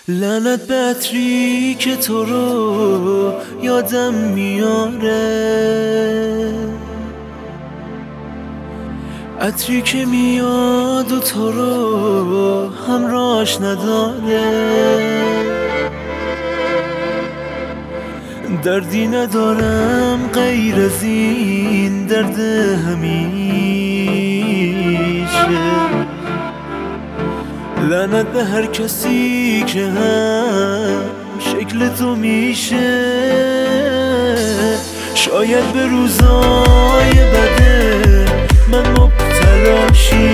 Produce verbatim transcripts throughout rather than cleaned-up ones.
لعنت به عطری که تو رو یادم میاره، عطری که میاد و تو رو همراهش نداره. دردی ندارم غیر از این درد همیشه. لعنت به هر کسی که هم شکل تو میشه. شاید به روزای بده من مبتلاشی.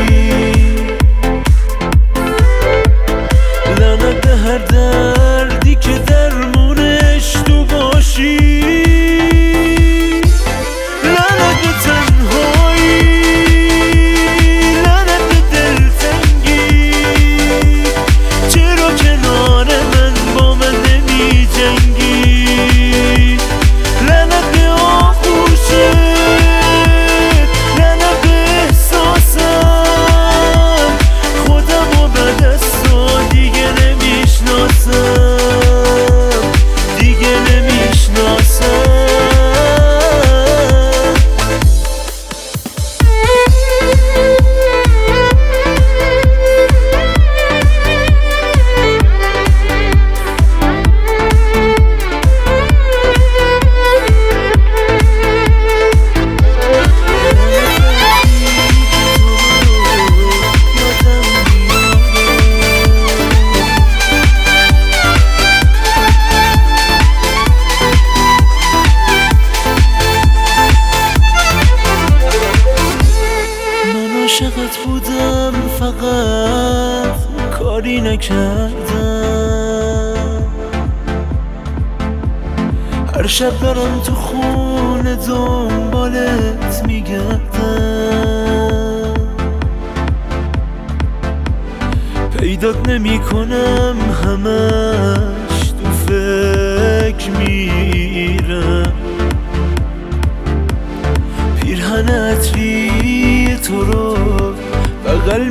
لعنت به هر دردی که درمونش تو باشی. عاشقت بودم فقط کاری نکردم. هر شب برم تو خونه دنبالت میگردم. پیدات نمی کنم همش تو فکر میرم. پیرهن عطری تو رو بغل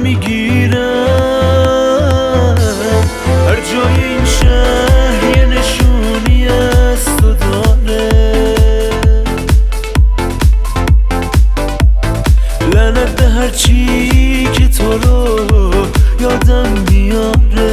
میگیرم. هر جای این شهر یه نشونی از تو داره. لعنت به هر چی که تو رو یادم میاره.